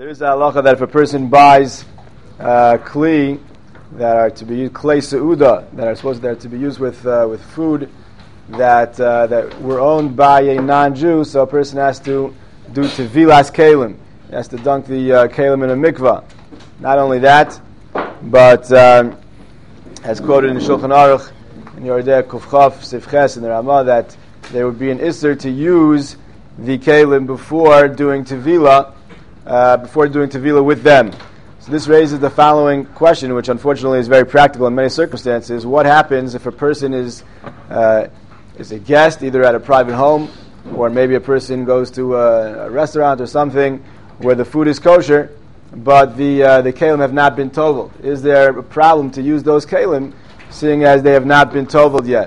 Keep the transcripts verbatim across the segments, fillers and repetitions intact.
There is a halacha that if a person buys uh, kli that are to be used, klei seuda, that are supposed to, to be used with uh, with food that uh, that were owned by a non-Jew, so a person has to do tevilas kalim. He has to dunk the uh, kalim in a mikvah. Not only that, but um, as quoted in the Shulchan Aruch, in Yordei Kufchaf Sifches in the Ramah, that there would be an isser to use the kalim before doing tevilah, uh, before doing tevilah with them. So this raises the following question, which unfortunately is very practical in many circumstances. What happens if a person is uh, is a guest, either at a private home, or maybe a person goes to a, a restaurant or something where the food is kosher, but the uh, the kalim have not been toveled? Is there a problem to use those kalim, seeing as they have not been toveled yet?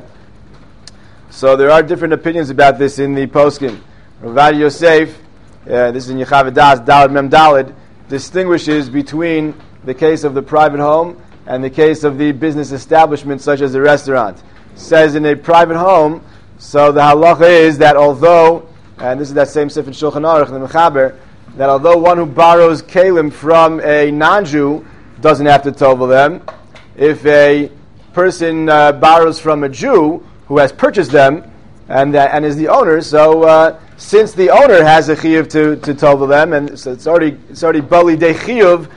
So there are different opinions about this in the poskim. Rav Yosef, uh, this is in Yechav Das Daled Mem Daled, distinguishes between the case of the private home and the case of the business establishment, such as a restaurant. Says in a private home, so the halacha is that although, and this is that same Sefer Shulchan Aruch, the Mechaber, that although one who borrows kalim from a non-Jew doesn't have to tovel them, if a person uh, borrows from a Jew who has purchased them and uh, and is the owner, so uh, since the owner has a chiyuv to to tovel them, and so it's already it's already bali de chiyuv,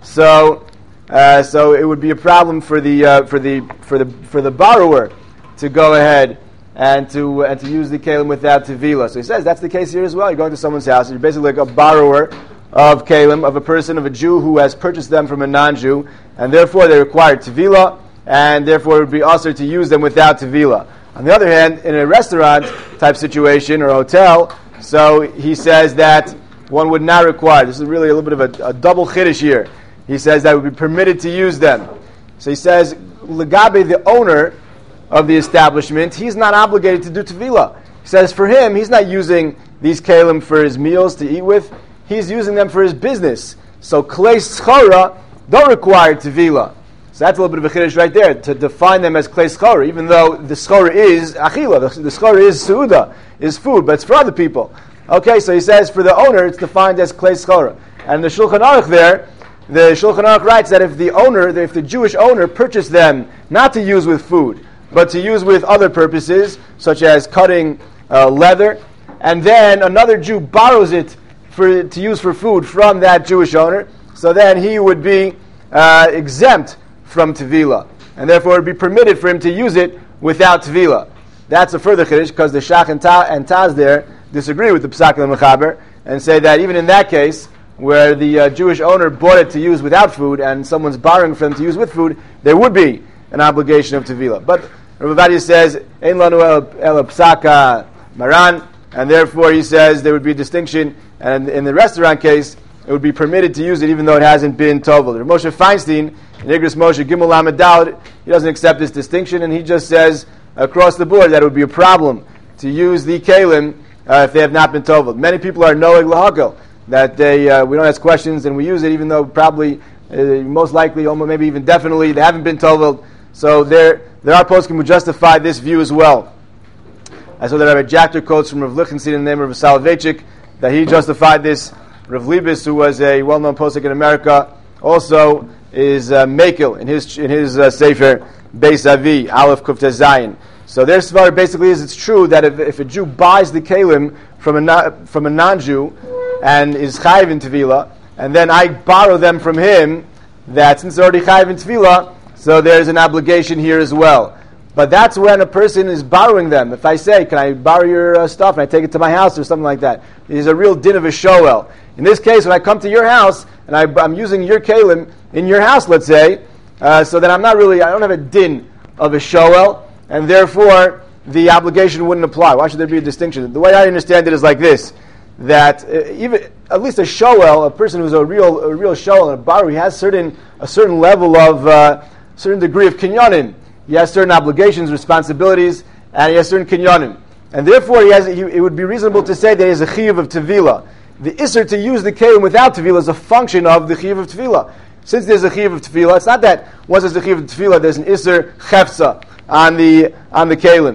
so uh, so it would be a problem for the uh, for the for the for the borrower to go ahead and to and to use the kalim without tevilah. So he says that's the case here as well. You're going to someone's house, and you're basically like a borrower of kalim, of a person, of a Jew who has purchased them from a non-Jew, and therefore they require tevilah, and therefore it would be usher to use them without tevilah. On the other hand, in a restaurant type situation or hotel, so he says that one would not require. This is really a little bit of a, a double chiddush here. He says that it would be permitted to use them. So he says, Legabe, the owner of the establishment, he's not obligated to do tevilah. He says for him, he's not using these kalim for his meals to eat with. He's using them for his business. So klei schora don't require tevilah. So that's a little bit of a chiddush right there, to define them as klei schora, even though the schora is achila, the, the schora is seuda, is food, but it's for other people. Okay, so he says for the owner, it's defined as klei schora. And the Shulchan Aruch there, the Shulchan Aruch writes that if the owner, if the Jewish owner purchased them not to use with food, but to use with other purposes, such as cutting uh, leather, and then another Jew borrows it for to use for food from that Jewish owner, so then he would be uh, exempt from tevilah, and therefore it would be permitted for him to use it without tevilah. That's a further chiddush, because the Shach and, Ta- and Taz there disagree with the Psak and the Mechaber, and say that even in that case, where the uh, Jewish owner bought it to use without food, and someone's borrowing for them to use with food, there would be an obligation of tevilah. But Rav Ovadia says, Ein lanu el psaka maran, and therefore he says there would be a distinction, and in the restaurant case, it would be permitted to use it even though it hasn't been toveled. Rav Moshe Feinstein, in Igros Moshe Gimel Lamed Daled, he doesn't accept this distinction, and he just says across the board that it would be a problem to use the kalim uh, if they have not been toveled. Many people are noeg lahakel, that they uh, we don't ask questions and we use it even though probably, uh, most likely, almost maybe even definitely, they haven't been toveled. So there there are poskim who justify this view as well. I saw that Rabbi Jachter quotes from Rav Lichtenstein in the name of Rav Soloveitchik that he justified this. Rav Libis, who was a well-known posek in America, also is uh, Mekel in his in his uh, Sefer Beis Avi, Aleph Kufta Zayin. So their svar basically is it's true that if, if a Jew buys the kalim from a non, from a non-Jew and is chayiv in tevilah, and then I borrow them from him, that since they're already chayiv in tevilah, so there's an obligation here as well. But that's when a person is borrowing them. If I say, can I borrow your uh, stuff and I take it to my house or something like that, there's a real din of a shoel. In this case, when I come to your house and I, I'm using your kalim in your house, let's say, uh, so that I'm not really, I don't have a din of a shoel, and therefore the obligation wouldn't apply. Why should there be a distinction? The way I understand it is like this, that uh, even at least a shoel, a person who's a real a real shoel, a borrower, he has certain a certain level of, uh, certain degree of kinyanim. He has certain obligations, responsibilities, and he has certain kinyanim. And therefore, he has, he, it would be reasonable to say that he has a chiyuv of tevilah. The isser to use the kalim without tevilah is a function of the chiyuv of tevilah. Since there's a chiyuv of tevilah, it's not that once there's a chiyuv of tevilah, there's an isser chefza on the on the kalim.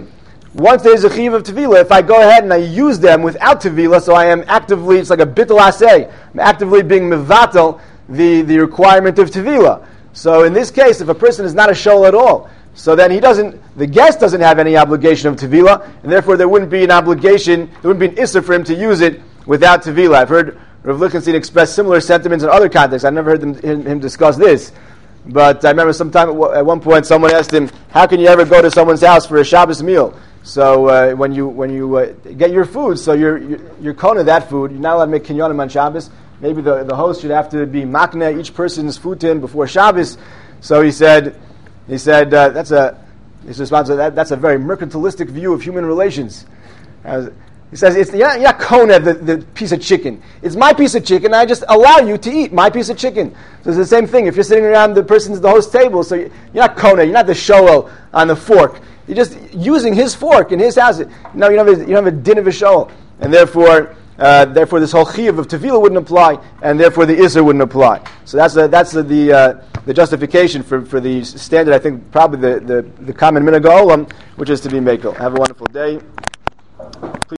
once there's a chiyuv of tevilah, if I go ahead and I use them without tevilah, so I am actively, it's like a bittul aseh, I'm actively being mevatel the, the requirement of tevilah. So in this case, if a person is not a shol at all, so then he doesn't, the guest doesn't have any obligation of tevilah, and therefore there wouldn't be an obligation, there wouldn't be an issur for him to use it without tevilah. I've heard Rav Lichtenstein express similar sentiments in other contexts. I've never heard them, him, him discuss this. But I remember sometime at, w- at one point someone asked him, how can you ever go to someone's house for a Shabbos meal? So uh, when you when you uh, get your food, so you're you're, you're kona that food, you're not allowed to make kinyanim on Shabbos. Maybe the, the host should have to be makna each person's food to him before Shabbos. So he said, he said uh, that's a his response that that's a very mercantilistic view of human relations. Uh, he says it's you're not, you're not kona the, the piece of chicken. It's my piece of chicken. I just allow you to eat my piece of chicken. So it's the same thing. If you're sitting around the person's the host table, so you're not kona, you're not the shoel on the fork. You're just using his fork in his house. No, you don't have a, you don't have a din of a shoel, and therefore, uh, therefore, this whole chiyuv of tevilah wouldn't apply, and therefore the issur wouldn't apply. So that's a, that's a, the uh, the justification for, for the standard. I think probably the the, the common minhag ha'olam, which is to be mekel. Have a wonderful day.